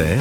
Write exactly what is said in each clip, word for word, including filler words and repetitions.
Terre,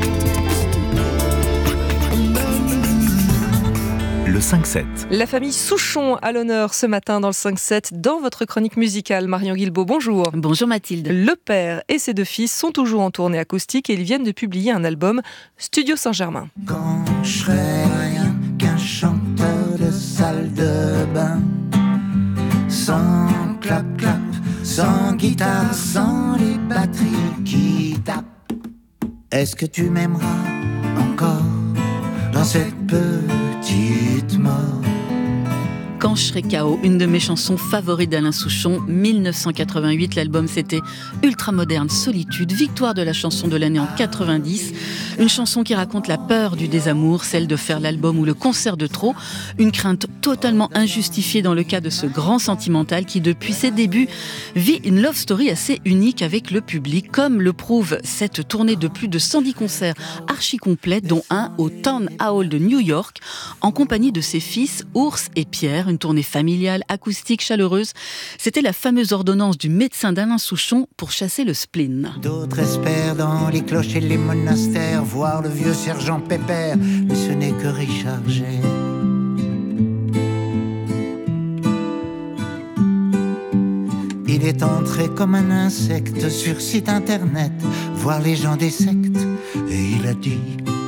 le cinq sept. La famille Souchon à l'honneur ce matin dans le cinq sept, dans votre chronique musicale. Marion Guilbault, bonjour. Bonjour Mathilde. Le père et ses deux fils sont toujours en tournée acoustique et ils viennent de publier un album Studio Saint-Germain. Quand je serai rien qu'un chanteur de salle de bain, sans clap-clap, sans guitare, sans les batteries qui tapent, est-ce que tu m'aimeras encore dans cette petite mort? Quand je serai K O, une de mes chansons favorites d'Alain Souchon, dix-neuf cent quatre-vingt-huit, l'album c'était Ultra Moderne Solitude, victoire de la chanson de l'année en quatre-vingt-dix, une chanson qui raconte la peur du désamour, celle de faire l'album ou le concert de trop, une crainte totalement injustifiée dans le cas de ce grand sentimental qui depuis ses débuts vit une love story assez unique avec le public, comme le prouve cette tournée de plus de cent dix concerts archi complètes, dont un au Town Hall de New York, en compagnie de ses fils Ours et Pierre. Une tournée familiale, acoustique, chaleureuse. C'était la fameuse ordonnance du médecin d'Alain Souchon pour chasser le spleen. D'autres espèrent dans les cloches et les monastères voir le vieux sergent Pépère, mais ce n'est que Richard G. Il est entré comme un insecte sur site internet, voir les gens des sectes, et il a dit: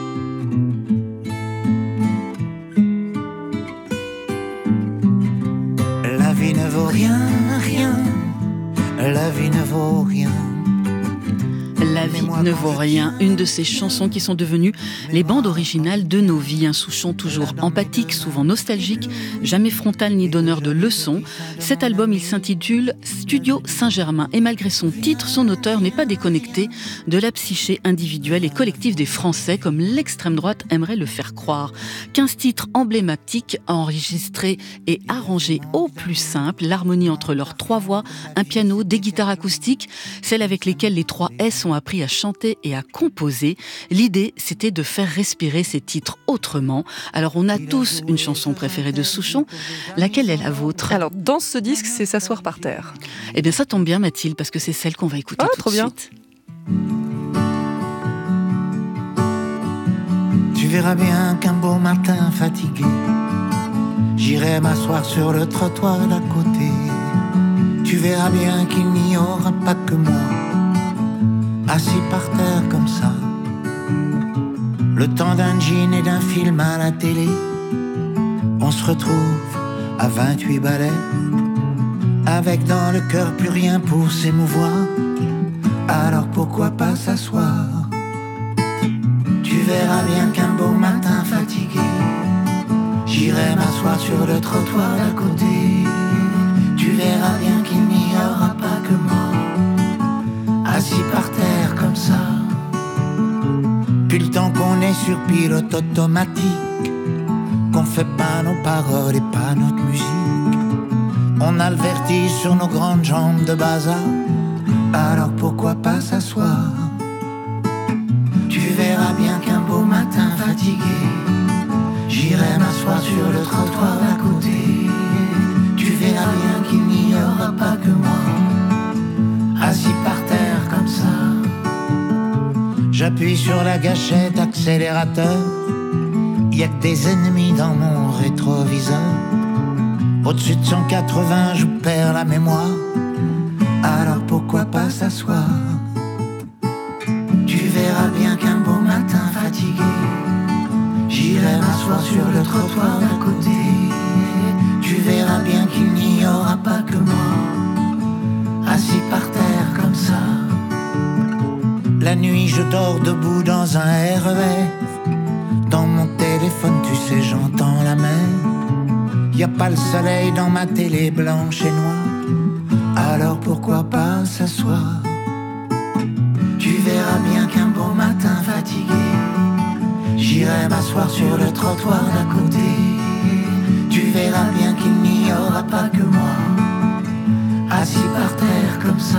la vie ne vaut rien, rien, la vie ne vaut rien. La vie ne vaut rien, une de ces chansons qui sont devenues les bandes originales de nos vies. Un Souchon toujours empathique, souvent nostalgique, jamais frontal ni donneur de leçons. Cet album, il s'intitule Studio Saint-Germain. Et malgré son titre, son auteur n'est pas déconnecté de la psyché individuelle et collective des Français, comme l'extrême droite aimerait le faire croire. quinze titres emblématiques, enregistrés et arrangés au plus simple, l'harmonie entre leurs trois voix, un piano, des guitares acoustiques, celles avec lesquelles les trois S ont appris à chanter et à composer. L'idée, c'était de faire respirer ces titres autrement. Alors, on a tous une chanson préférée de Souchon. Laquelle est la vôtre? Alors, dans ce disque, c'est S'asseoir par terre. Eh bien, ça tombe bien, Mathilde, parce que c'est celle qu'on va écouter Ah, tout trop de bien. suite. Tu verras bien qu'un beau matin fatigué, j'irai m'asseoir sur le trottoir d'à côté. Tu verras bien qu'il n'y aura pas que moi, assis par terre comme ça, le temps d'un jean et d'un film à la télé. On se retrouve à vingt-huit balais, avec dans le cœur plus rien pour s'émouvoir. Alors pourquoi pas s'asseoir? Tu verras bien qu'un beau matin fatigué, j'irai m'asseoir sur le trottoir d'à côté. Tu verras bien qu'il n'y aura pas que moi, assis par terre comme ça. Puis le temps qu'on est sur pilote automatique, qu'on fait pas nos paroles et pas notre musique, on a le vertige sur nos grandes jambes de bazar. Alors pourquoi pas s'asseoir? Tu verras bien qu'un beau matin fatigué, j'irai m'asseoir sur le trottoir d'à côté. Tu verras bien qu'il n'y aura pas que moi, assis par terre comme ça. J'appuie sur la gâchette accélérateur, y'a que des ennemis dans mon rétroviseur. Au-dessus de cent quatre-vingts, je perds la mémoire. Alors pourquoi pas s'asseoir? Tu verras bien qu'un beau matin fatigué, j'irai m'asseoir sur le trottoir d'à côté. Tu verras bien qu'il n'y aura pas que moi, assis par terre comme ça. La nuit je dors debout dans un R E R, dans mon téléphone tu sais j'entends la mer. Y a pas le soleil dans ma télé blanche et noire, alors pourquoi pas s'asseoir? Tu verras bien qu'un beau matin fatigué, j'irai m'asseoir sur le trottoir d'à côté. Tu verras bien qu'il n'y aura pas que moi, assis par terre comme ça.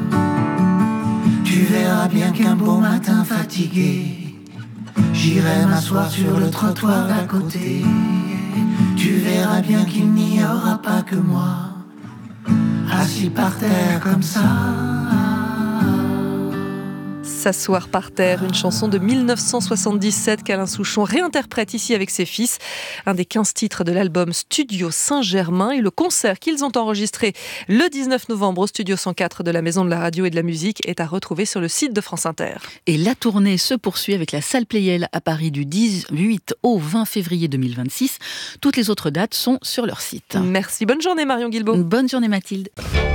Tu verras bien qu'un beau matin fatigué, j'irai m'asseoir sur le trottoir d'à côté. Tu verras bien qu'il n'y aura pas que moi, assis par terre comme ça. S'asseoir par terre, une chanson de mille neuf cent soixante-dix-sept qu'Alain Souchon réinterprète ici avec ses fils. Un des quinze titres de l'album Studio Saint-Germain et le concert qu'ils ont enregistré le dix-neuf novembre au Studio cent quatre de la Maison de la Radio et de la Musique est à retrouver sur le site de France Inter. Et la tournée se poursuit avec la Salle Pleyel à Paris du dix-huit au vingt février deux mille vingt-six. Toutes les autres dates sont sur leur site. Merci, bonne journée Marion Guilbault. Bonne journée Mathilde.